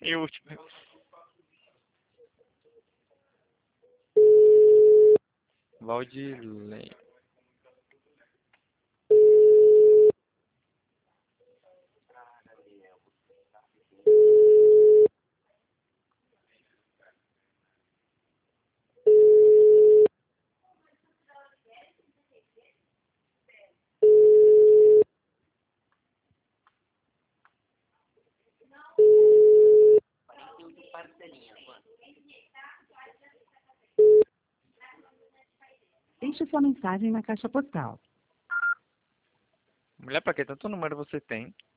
E o último. Valdilei. Deixe sua mensagem na caixa postal. Mulher, pra que tanto número você tem?